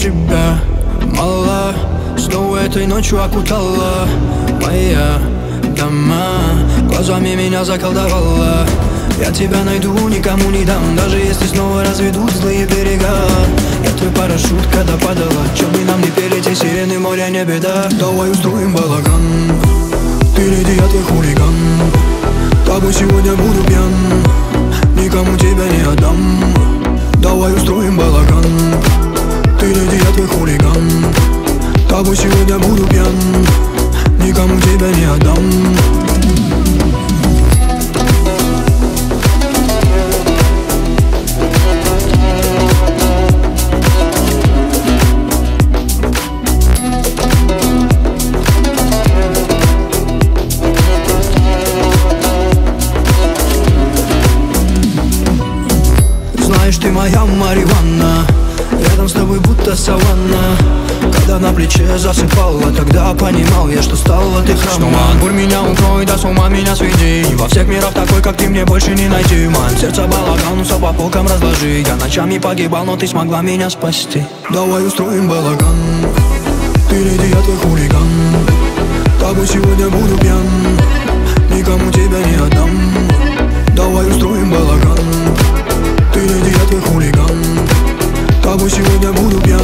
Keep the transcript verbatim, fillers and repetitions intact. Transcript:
тебя мало. Снова этой ночью окутала моя дома, глазами меня заколдовала. Я тебя найду, никому не дам, даже если снова разведут злые берега. Я твой парашют, когда падала, чем бы нам не пели те сирены, моря не беда. Давай устроим балаган, ты леди, я твой хулиган. Тобой сегодня буду пьян, никому тебя не отдам. Давай устроим балаган, ты леди, я твой хулиган. Тобой сегодня буду пьян, никому тебя не отдам. Знаешь, ты моя Мариванна, рядом с тобой будто саванна. Когда на плече засыпала, тогда понимал я, что стала ты хроман. Бурь меня укрой, да с ума меня сведи. Во всех мирах такой, как ты, мне больше не найти. В моем сердце балаган, ну все по полкам разложи. Я ночами погибал, но ты смогла меня спасти. Давай устроим балаган, ты леди, я твой хулиган. Тобой сегодня буду пьян, никому тебя не отдам. Давай устроим балаган, ты леди, я твой хулиган. Тобой сегодня буду пьян,